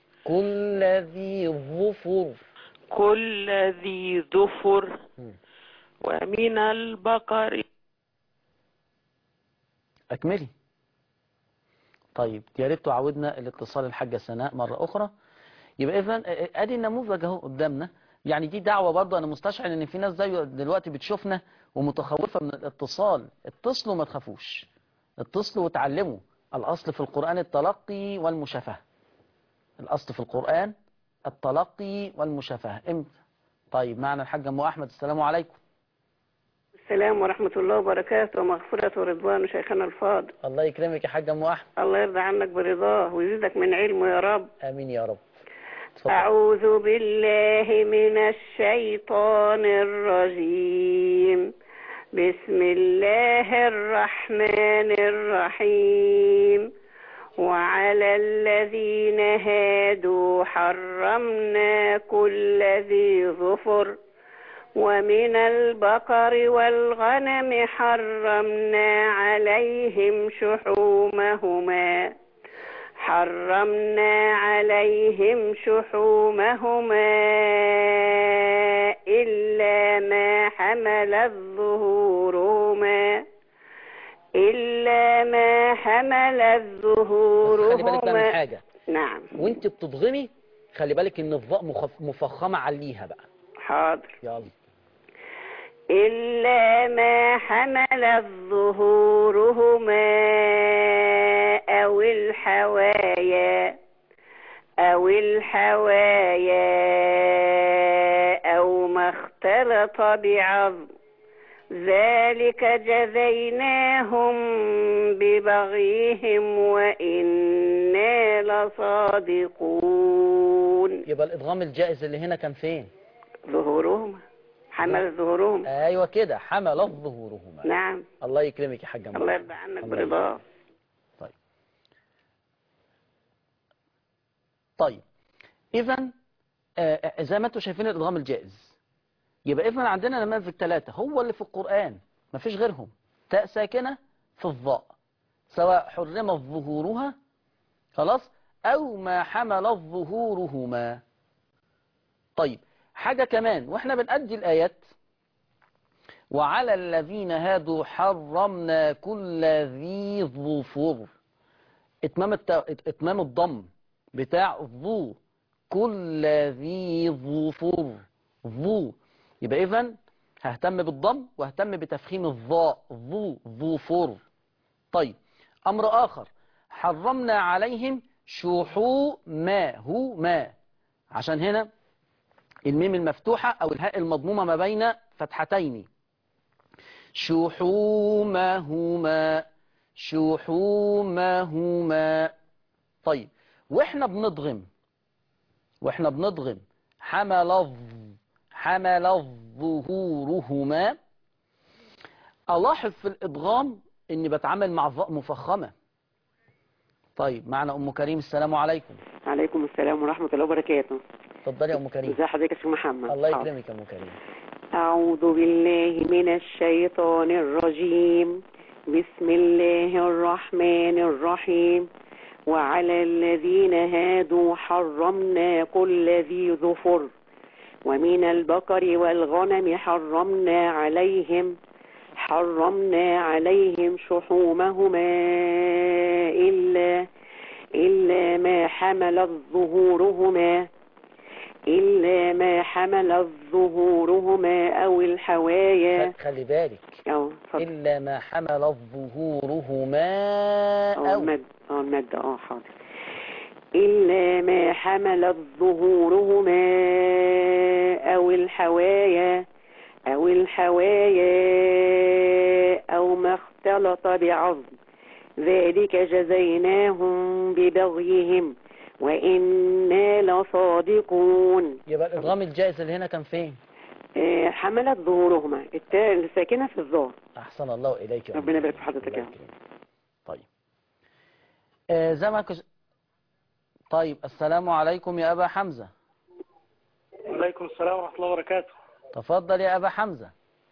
ومن البقر. أكملي. طيب يا ريت تعودنا الاتصال الحاجة سناء مرة أخرى. يبقى إذن أدي النموذج أهو قدامنا، يعني دي دعوة برضه. أنا مستشعر إن في ناس زي دلوقتي بتشوفنا ومتخوفة من الاتصال. اتصلوا ما تخافوش، اتصلوا وتعلموا. الأصل في القرآن التلقي والمشافهة. الأصل في القرآن التلقي والمشافهة. امتى؟ طيب معنا الحاج أم أحمد. السلام عليكم. السلام ورحمة الله وبركاته ومغفرة ورضوان شيخنا الفاضل. الله يكرمك يا حاج أم أحمد. الله يرضى عنك برضاه ويزيدك من علمه يا رب. آمين يا رب. أعوذ بالله من الشيطان الرجيم. بسم الله الرحمن الرحيم. وعلى الذين هادوا حرمنا كل ذي ظفر ومن البقر والغنم حرمنا عليهم شحومهما إلا ما حملت ظهورهما. خلي بالك بقى من حاجة. نعم. وانت بتضغمي خلي بالك ان الظاء مفخمة عليها بقى. حاضر. يلا. إلا ما حملت ظهورهما أو الحوايا أو ما اختلط بعظم ذلك جزيناهم ببغيهم وإنا لصادقون. يبقى الإدغام الجائز اللي هنا كان فين؟ ظهورهما. حملت ظهورهما. ايوه كده، حملت ظهورهما. نعم. الله يكرمك يا حاجه. الله يرضى عنك برضاه. طيب اذا زي ما انتم شايفين الادغام الجائز. يبقى اذا عندنا نماذج 3 هو اللي في القرآن مفيش غيرهم. تاء ساكنه في الظاء سواء حرمت ظهورها خلاص او ما حملت ظهورهما. طيب حاجة كمان واحنا بنأدي الآيات، وعلى الذين هادوا حرمنا كل ذي ظفر، اتمام الضم بتاع ذو، كل ذي ظفر، ذو، يبقى إذن ههتم بالضم واهتم بتفخيم الظاء، ذو ظفر. طيب أمر آخر، حرمنا عليهم شحومهما، عشان هنا الميم المفتوحة أو الهاء المضمومة ما بين فتحتين، شحومهما، شحومهما. طيب واحنا بنضغم حمل ظهورهما، ألاحظ في الإدغام إني بتعامل مع ظاء مفخمة. طيب معنا أم كريم، السلام عليكم. عليكم السلام ورحمة الله وبركاته. اتفضلي يا أم كريم. ازي حضرتك يا شيخ محمد؟ الله يكرمك يا أم كريم. أعوذ بالله من الشيطان الرجيم. بسم الله الرحمن الرحيم. وعلى الذين هادوا حرمنا كل ذي ظفر، ومن البقر والغنم حرمنا عليهم شحومهما إلا ما حملت ظهورهما أو الحوايا. خلي بالك، إلا ما حملت ظهورهما أو المد حاضر. إلا ما حملت ظهورهما أو الحوايا أو ما اختلط بعظم، ذلك جزيناهم ببغيهم وإنا لصادقون. يبقى الإدغام الجائز اللي هنا كان فين؟ حملت ظهورهما، التاء الساكنة في الظاء. أحسن الله إليك، ربنا يبارك في حضرتك. طيب زي ما طيب السلام عليكم يا أبا حمزة. وعليكم السلام ورحمة الله وبركاته. تفضل يا أبا حمزة.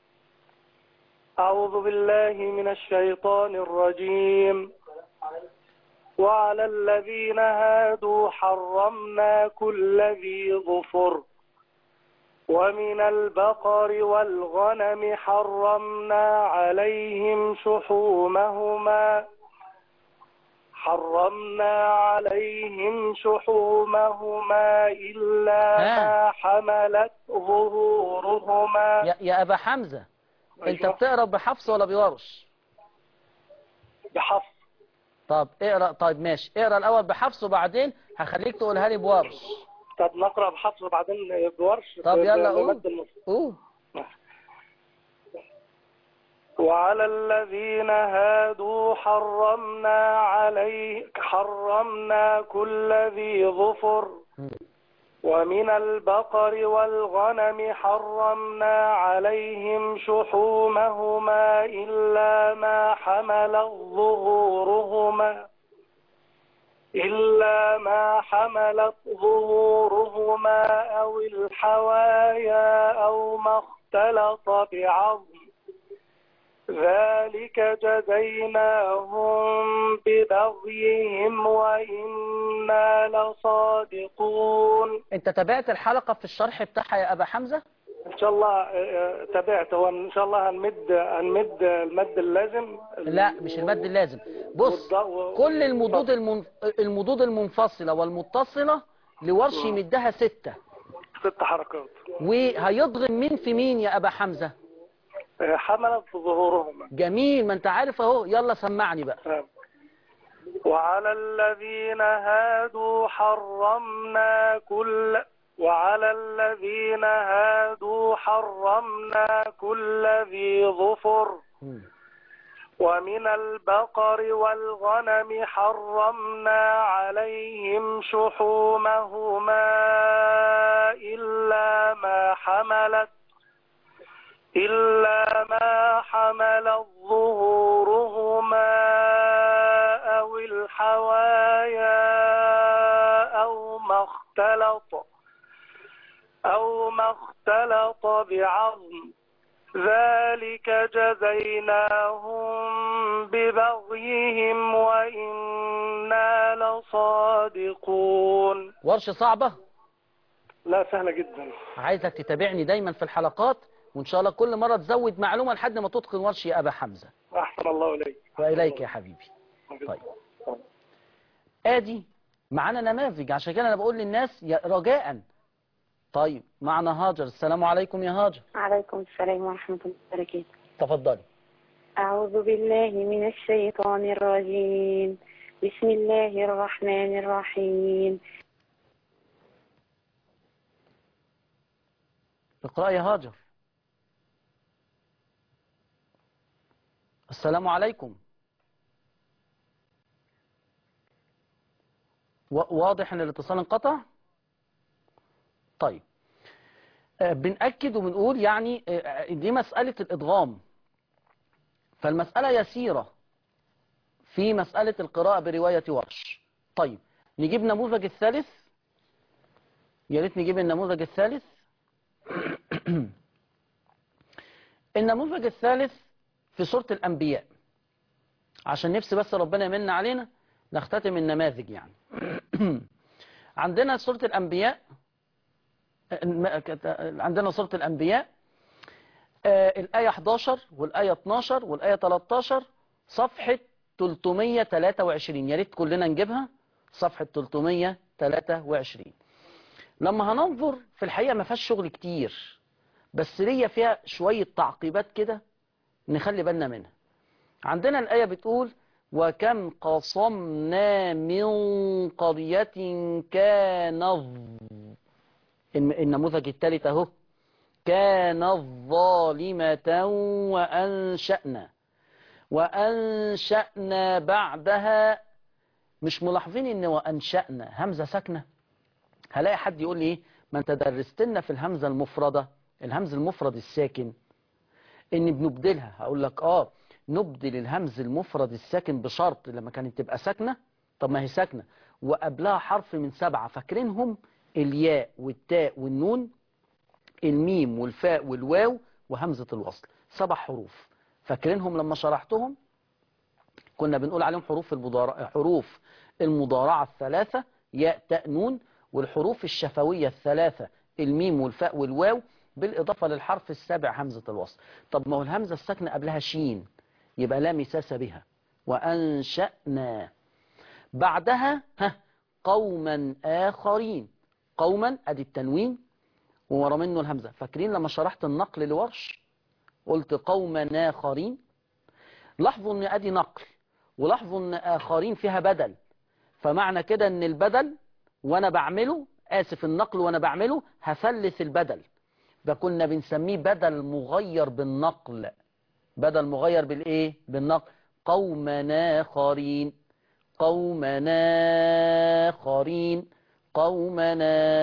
أعوذ بالله من الشيطان الرجيم. وعلى الذين هادوا حرمنا كل ذي ظفر، ومن البقر والغنم حرمنا عليهم شحومهما إلا ما حملت ظهورهما. يا أبا حمزة، أنت بتقرأ بحفص ولا بورش؟ بحفص. طب اقرأ. طيب ماشي، اقرأ الأول بحفص وبعدين هخليك تقولها لي بورش. طب نقرأ بحفص وبعدين بورش. طب يلا قول. وعلى الذين هادوا حرمنا كل ذي ظفر، ومن البقر والغنم حرمنا عليهم شحومهما إلا ما حملت ظهورهما أو الحوايا أو ما اختلط بعظم، ذلك جزيناهم ببغيهم وإنا لصادقون. انت تابعت الحلقة في الشرح بتاعها يا أبا حمزة؟ إن شاء الله تابعت. وإن شاء الله هنمد المد اللازم. لا مش المد اللازم. بص، كل المضود المنفصلة والمتصلة لورش يمدها 6 حركات. وهيضغم مين في مين يا أبا حمزة؟ حملت ظهورهما. جميل، ما انت عارف اهو. يلا سمعني بقى. وعلى الذين هادوا حرمنا كل ذي ظفر، ومن البقر والغنم حرمنا عليهم شحومهما إلا ما حملت ظهورهما أو الحوايا أو ما اختلط بعظم، ذلك جزيناهم ببغيهم وإنا لصادقون. ورش صعبة؟ لا سهلة جدا. عايزك تتابعني دايما في الحلقات، وإن شاء الله كل مرة تزود معلومة لحد ما تتقن ورش يا أبا حمزة. أحسن الله إليك. وإليك يا حبيبي. طيب آدي معانا نماذج، عشان كده أنا بقول للناس رجاء. طيب معنا هاجر. السلام عليكم يا هاجر. عليكم السلام ورحمة الله وبركاته. تفضلي. أعوذ بالله من الشيطان الرجيم. بسم الله الرحمن الرحيم. اقرأ يا هاجر. السلام عليكم. واضح ان الاتصال انقطع. طيب بنأكد وبنقول يعني دي مسألة الإدغام، فالمسألة يسيرة في مسألة القراءة برواية ورش. طيب نجيب نموذج الثالث. يا ريت نجيب النموذج الثالث. النموذج الثالث في سورة الأنبياء، عشان نفسي بس ربنا يمن علينا نختتم النماذج يعني. عندنا سورة الأنبياء، الآية 11 والآية 12 والآية 13 صفحة 323. يا ريت كلنا نجيبها صفحة 323. لما هننظر في الحقيقة ما فيهاش شغل كتير، بس ليا فيها شوية تعقيبات كده نخلي بالنا منها. عندنا الآية بتقول وكم قصمنا من قرية النموذج الثالث اهو كانت ظالمة وأنشأنا بعدها. مش ملاحظين ان وأنشأنا همزة ساكنة؟ هلاقي حد يقول لي ايه ما انت درستنا في الهمزة المفردة، الهمز المفرد الساكن ان بنبدلها. هقول لك نبدل الهمز المفرد الساكن بشرط لما كانت تبقى ساكنة. طب ما هي ساكنة وقبلها حرف من 7 فاكرينهم؟ الياء والتاء والنون، الميم والفاء والواو وهمزة الوصل، 7 حروف فاكرينهم؟ لما شرحتهم كنا بنقول عليهم حروف المضارعة الثلاثة ياء تاء نون، والحروف الشفوية الثلاثة الميم والفاء والواو، بالإضافة للحرف السابع همزة الوصل. طب ما هو الهمزة الساكنة قبلها شين، يبقى لا مساس بها. وأنشأنا بعدها قوما آخرين. قوما أدي التنوين وورا منه الهمزة. فاكرين لما شرحت النقل لورش قلت قوما آخرين؟ لاحظوا ان أدي نقل، ولاحظوا ان آخرين فيها بدل، فمعنى كده ان البدل وانا بعمله النقل وانا بعمله هثلث البدل، ده كنا بنسميه بدل مغير بالنقل. بدل مغير بالايه؟ بالنقل. قوما آخرين، قوما آخرين، قوما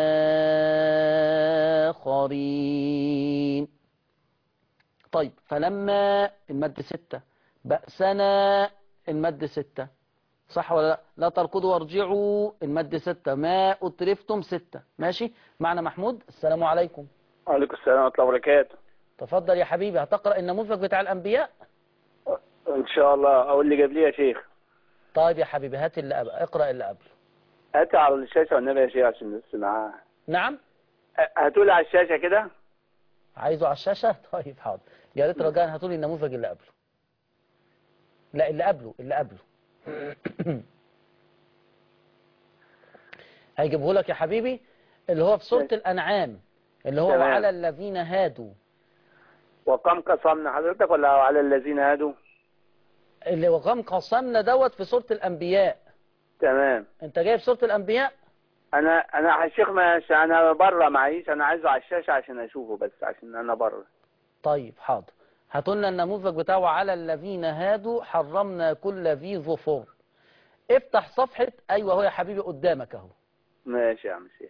آخرين. طيب فلما المد 6 بأسنا المد 6 صح ولا لا؟ لا تركضوا وارجعوا المد 6 ما أترفتم 6. ماشي معنا محمود. السلام عليكم. وعليكم السلام ورحمة الله وبركاته. تفضل يا حبيبي. هتقرأ النموذج بتاع الأنبياء إن شاء الله، أو اللي قبليه يا شيخ. طيب يا حبيبي هات اللي اقرأ اللي قبله. هات على الشاشة والنبي يا شيخ عشان نسمعها. نعم هاتولي على الشاشة كده. عايزه على الشاشة؟ طيب حاضر. يا ريت رجاء هاتولي النموذج اللي قبله. لا اللي قبله هيجيبه لك يا حبيبي، اللي هو في سورة الأنعام، اللي هو وعلى الذين هادوا. وكم قصمنا حضرتك ولا على الذين هادوا؟ اللي وكم قصمنا دوت في سورة الأنبياء. تمام. انت جايب سورة الأنبياء؟ انا يا شيخ ماشي، انا بره معيش، انا عايزه على الشاشة عشان اشوفه بس عشان انا بره. طيب حاضر. هاتولنا النموذج بتاعه على الذين هادوا حرمنا كل ذي ظفر. افتح صفحة. ايوه هو يا حبيبي قدامك اهو. ماشي يا عم شيخ.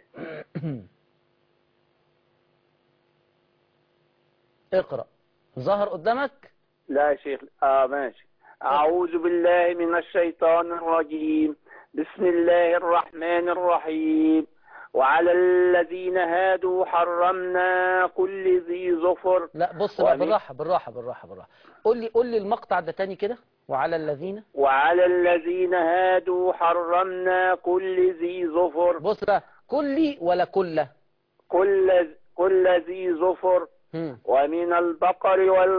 اقرأ. ظهر قدامك؟ لا يا شيخ. ماشي. أعوذ بالله من الشيطان الرجيم. بسم الله الرحمن الرحيم. وعلى الذين هادوا حرمنا كل ذي ظفر. لا بص بقى بالراحة. قول لي المقطع ده تاني كده. وعلى الذين هادوا حرمنا كل ذي ظفر. بص بقى كلي ولا كله؟ كل ذي ظفر ومن البقر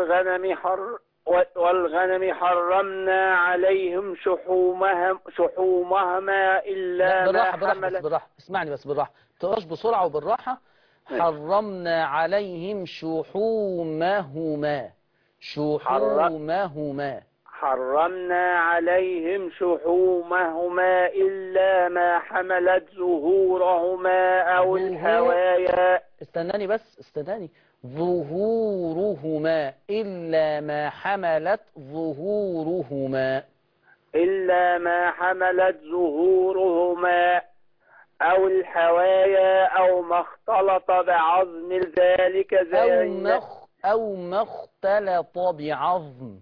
والغنم حرمنا عليهم شحومهما إلا ما حملت. بالراحة اسمعني بس بالراحة، تقراش بسرعة وبالراحة. حرمنا عليهم شحومهما حرمنا عليهم شحومهما إلا ما حملت ظهورهما أو الحوايا. استناني ظهورهما إلا ما حملت ظهورهما أو الحوايا أو ما اختلط بعظم ذلك أو ما اختلط بعظم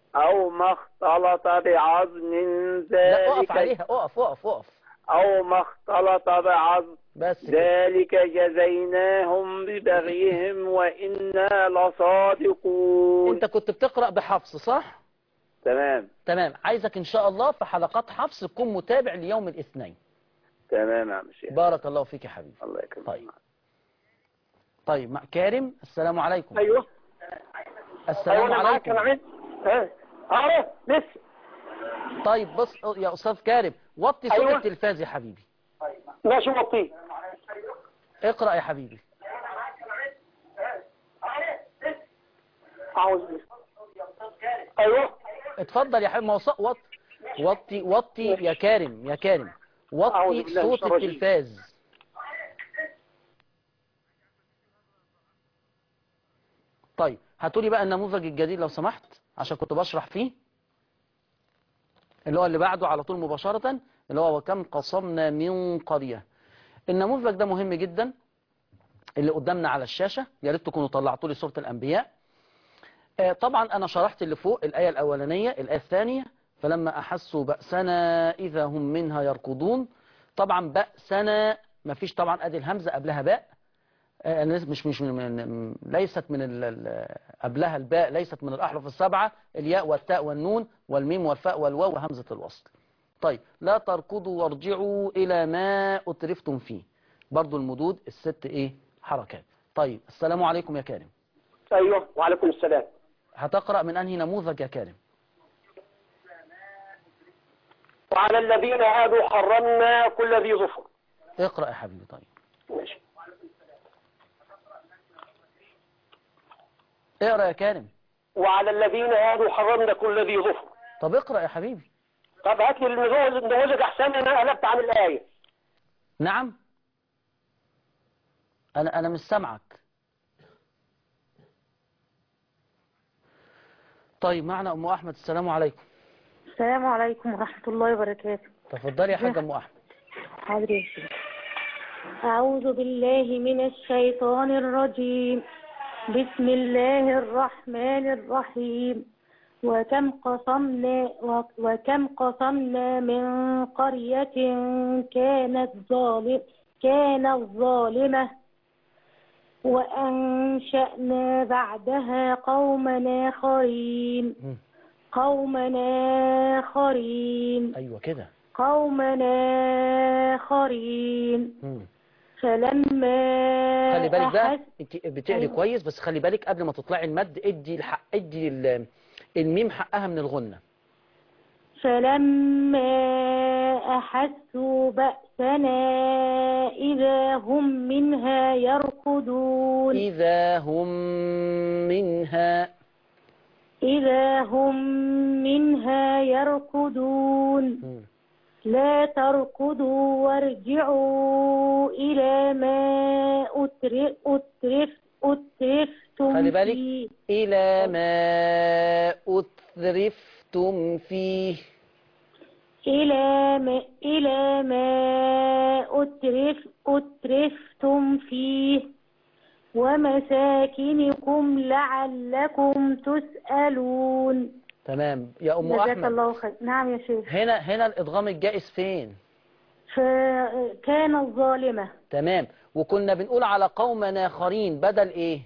ذلك. لا اقف عليها، اقف. أو ما اختلط بعظم ذلك جزيناهم ببغيهم وإنا لصادقون. انت كنت بتقرأ بحفص صح؟ تمام. عايزك ان شاء الله في حلقات حفص تكون متابع ليوم الاثنين. تمام يا عم الشيخ. بارك الله فيك يا حبيبي. الله يكرمك. طيب كارم، السلام عليكم. ايوه السلام عليكم. لسه. طيب بص يا استاذ كارم، وطي صوت التلفاز يا حبيبي. ماشي وطيه. اقرأ يا حبيبي. ايوه اتفضل يا حبيبي. وطي يا كارم وطي صوت التلفاز. طيب هاتولي بقى النموذج الجديد لو سمحت، عشان كنت بشرح فيه، اللي هو اللي بعده على طول مباشرة، اللي هو وكم قصمنا من قرية. النموذج ده مهم جدا اللي قدامنا على الشاشة، يا ريت تكونوا طلعتوا لي سورة الأنبياء. طبعا أنا شرحت اللي فوق، الآية الأولانية، الآية الثانية، فلما أحسوا بأسنا إذا هم منها يركضون. طبعا بأسنا مفيش طبعا أدي الهمزة قبلها باء، ليست من قبلها الباء، ليست من الأحرف السبعة، الياء والتاء والنون والميم والفاء والواو وهمزة الوصل. طيب لا تركضوا وارجعوا إلى ما أترفتم فيه، برضو المدود الست حركات. طيب السلام عليكم يا كارم. ايوه وعليكم السلام. هتقرأ من أنهي نموذج يا كارم؟ وعلى الذين هادوا حرمنا كل ذي ظفر. اقرأ يا حبيبي. طيب ماشي. اقرأ يا كارم. وعلى الذين هادوا حرمنا كل ذي ظفر. طب اقرأ يا حبيبي. طب هات لي النموذج احسن، انا قلبت عن الآية. نعم انا مش سامعك. طيب معنا ام احمد. السلام عليكم. السلام عليكم ورحمة الله وبركاته. تفضلي يا حاجة ام احمد. حاضر يا شيخ. اعوذ بالله من الشيطان الرجيم. بسم الله الرحمن الرحيم. وكم قصمنا من قرية كانت ظالمة وأنشأنا بعدها قوما آخرين. أيوة كده. قوما آخرين. فلما خلي بالك بقى، انت بتقري كويس، بس خلي بالك قبل ما تطلعي المد ادي الميم حقها من الغنة. فلما أحسوا بأسنا إذا هم منها يركضون. إذا هم منها يركضون. لا تركضوا وارجعوا إلى ما أترفتم خلي بالك، إلى ما أترفتم فيه. إلى ما أترفتم فيه ومساكنكم لعلكم تسألون. تمام يا أم أحمد. جزاك الله خير. نعم يا شيخ. هنا الإدغام الجائز فين؟ فكان الظالمة. تمام. وكنا بنقول على قوما آخرين بدل إيه؟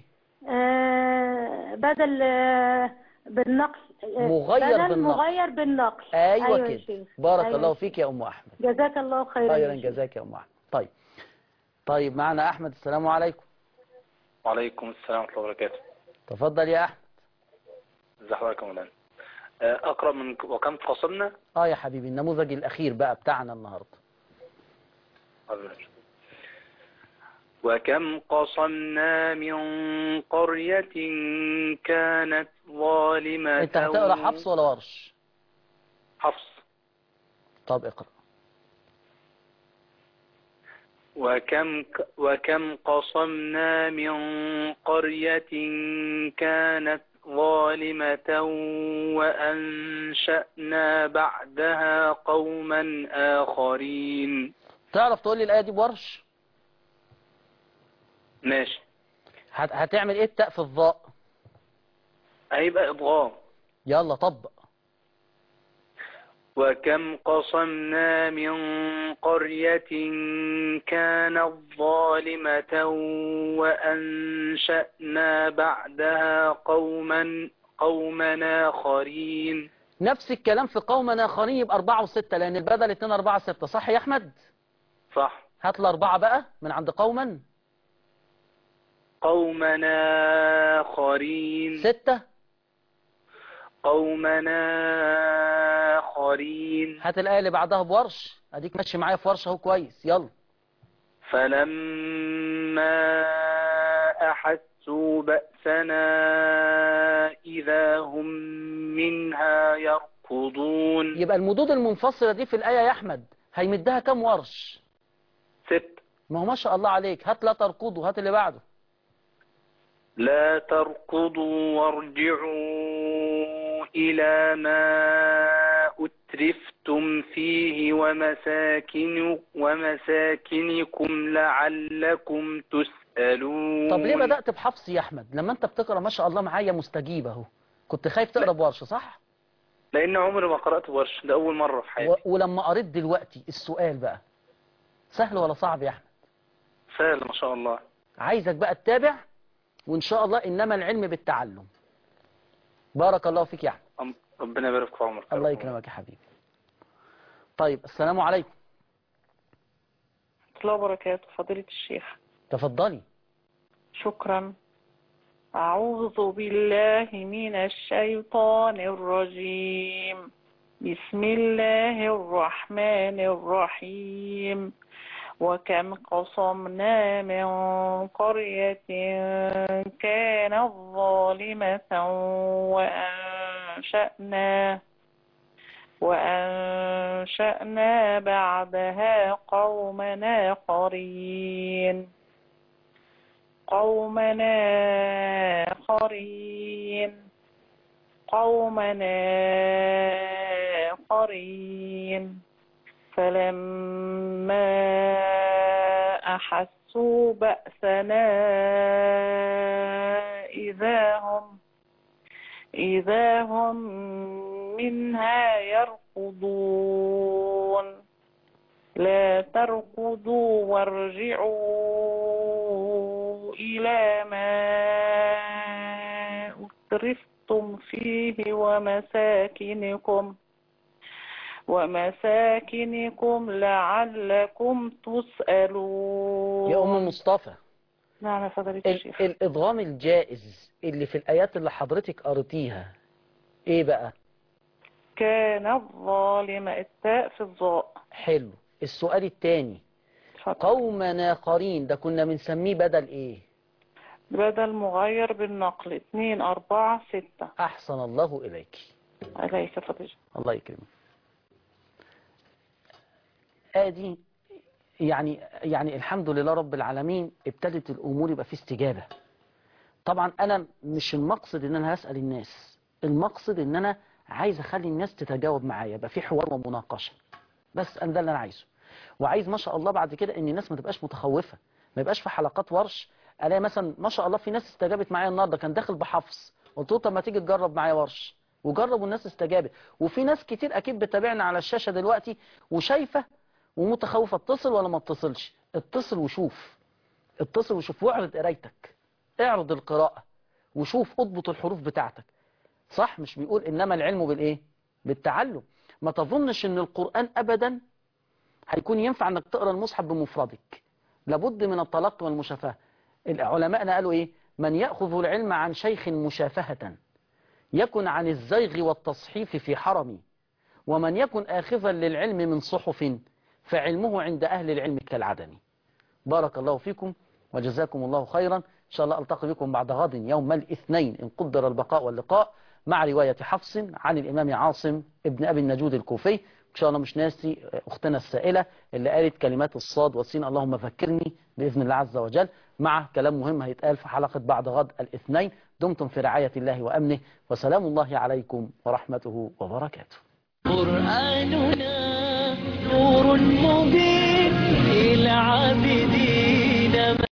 بدل بالنقل. مغير بالنقل. أيوة كده. بارك الله فيك يا أم أحمد. جزاك الله خيرا. جزاك يا أم أحمد. طيب طيب معنا أحمد. السلام عليكم. وعليكم السلام ورحمة الله وبركاته. تفضل يا أحمد. ازي حضرتك يا مولانا؟ أقرأ من وكم قصمنا؟ يا حبيبي النموذج الأخير بقى بتاعنا النهاردة. وكم قصمنا من قرية كانت ظالمة. أنت هتقرأ حفص ولا ورش؟ حفص. طب اقرأ. وكم قصمنا من قرية كانت ظالمة وأنشأنا بعدها قوما آخرين. تعرف تقول لي الآية دي بورش؟ ماشي. هتعمل ايه التاء في الظاء؟ هيبقى إضغام. يلا طبق. وكم قصمنا من قرية كانت ظالمة وأنشأنا بعدها قوما آخرين. نفس الكلام في قوما آخرين، يبقى 4 و6 لأن البدل 2 4 6. صح يا أحمد؟ صح. هات لي 4 بقى من عند قوما آخرين. 6 قوما آخرين. هات الآية اللي بعدها بورش. أديك ماشي معايا في ورش أهو كويس. يلا. فلما أحسوا بأسنا إذا هم منها يركضون. يبقى المدود المنفصلة دي في الآية يا أحمد هيمدها كم ورش؟ 6. ما هو ما شاء الله عليك. هات لا تركضوا. هات اللي بعده. لا تركضوا وارجعوا إلى ما أترفتم فيه ومساكنكم لعلكم تسألون. طب ليه بدأت بحفص يا أحمد لما أنت بتقرأ ما شاء الله معايا مستجيب أهو؟ كنت خايف تقرأ بورش صح؟ لأن عمري ما قرأت بورش، ده أول مرة في حياتي. ولما قريت دلوقتي السؤال بقى سهل ولا صعب يا أحمد؟ سهل ما شاء الله. عايزك بقى تتابع وإن شاء الله إنما العلم بالتعلم. بارك الله فيك يا أحمد. ربنا يبارك في عمرك. الله يكرمك يا حبيبي. طيب السلام عليكم. ورحمة الله وبركاته. فضيلة الشيخ. تفضلي. شكرا. أعوذ بالله من الشيطان الرجيم. بسم الله الرحمن الرحيم. وكم قصمنا من قرية كانت ظالمة وأنشأنا بعدها قوما آخرين. فلما أحسوا بأسنا إذا هم منها يركضون. لا تركضوا وارجعوا إلى ما أترفتم فيه ومساكنكم لعلكم تسألون. يا أم مصطفى. نعم يا فضيلة الشيخ. الإدغام الجائز اللي في الآيات اللي حضرتك قريتيها إيه بقى؟ كان الظالم. التاء في الظاء. حلو. السؤال الثاني قوما آخرين ده كنا بنسميه بدل إيه؟ بدل مغير بالنقل. 2 4 6. أحسن الله إليك. عليك فضيلة. الله يكرمك. ادي يعني الحمد لله رب العالمين ابتدت الامور يبقى في استجابه. طبعا انا مش المقصد ان انا هسال الناس، المقصد ان انا عايز اخلي الناس تتجاوب معايا، يبقى في حوار ومناقشه. بس ده اللي انا عايزه. وعايز ما شاء الله بعد كده ان الناس ما تبقاش متخوفه، ما يبقاش في حلقات ورش الاقي مثلا ما شاء الله في ناس استجابت معايا النهارده كان داخل بحفص، قلت له طب ما تيجي تجرب معايا ورش، وجرب والناس استجابت. وفي ناس كتير اكيد بتتابعنا على الشاشه دلوقتي وشايفه ومتخوفة. اتصل ولا ما اتصلش؟ اتصل وشوف. اتصل وشوف واعرض قرايتك، اعرض القراءة وشوف اضبط الحروف بتاعتك. صح؟ مش بيقول انما العلم بالايه؟ بالتعلم. ما تظنش ان القرآن ابدا هيكون ينفع انك تقرأ المصحف بمفردك. لابد من التلقي والمشافهة. علماءنا قالوا إيه؟ من يأخذ العلم عن شيخ مشافهة يكن عن الزيغ والتصحيف في حرمي، ومن يكن آخذا للعلم من صحف فعلمه عند أهل العلم كالعدم. بارك الله فيكم وجزاكم الله خيرا. إن شاء الله ألتقي بكم بعد غد يوم الاثنين إن قدر البقاء واللقاء مع رواية حفص عن الإمام عاصم ابن أبي النجود الكوفي. إن شاء الله مش ناسي أختنا السائلة اللي قالت كلمات الصاد والسين اللهم فكرني بإذن الله عز وجل، مع كلام مهم هيتقال في حلقة بعد غد الاثنين. دمتم في رعاية الله وأمنه، وسلام الله عليكم ورحمته وبركاته. قرآننا نور مبين للعابدين.